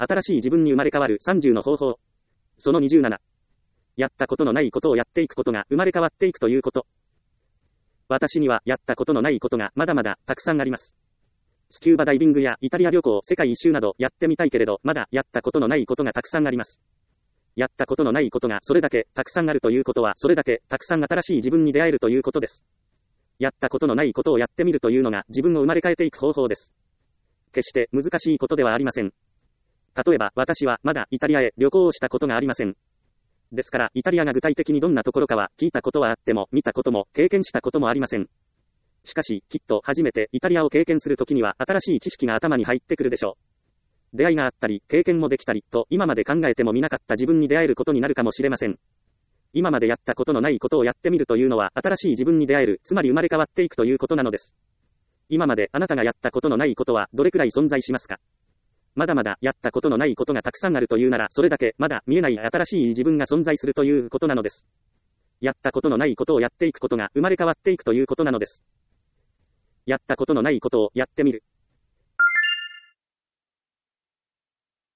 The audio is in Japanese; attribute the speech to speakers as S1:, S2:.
S1: 新しい自分に生まれ変わる30の方法。その27。やったことのないことをやっていくことが生まれ変わっていくということ。私にはやったことのないことがまだまだたくさんあります。スキューバダイビングやイタリア旅行、世界一周などやってみたいけれど、まだやったことのないことがたくさんあります。やったことのないことがそれだけたくさんあるということは、それだけたくさん新しい自分に出会えるということです。やったことのないことをやってみるというのが自分を生まれ変えていく方法です。決して難しいことではありません。例えば、私はまだイタリアへ旅行をしたことがありません。ですから、イタリアが具体的にどんなところかは聞いたことはあっても、見たことも経験したこともありません。しかし、きっと初めてイタリアを経験するときには新しい知識が頭に入ってくるでしょう。出会いがあったり、経験もできたりと、今まで考えても見なかった自分に出会えることになるかもしれません。今までやったことのないことをやってみるというのは、新しい自分に出会える、つまり生まれ変わっていくということなのです。今まであなたがやったことのないことはどれくらい存在しますか？まだまだやったことのないことがたくさんあるというなら、それだけまだ見えない新しい自分が存在するということなのです。やったことのないことをやっていくことが生まれ変わっていくということなのです。やったことのないことをやってみる。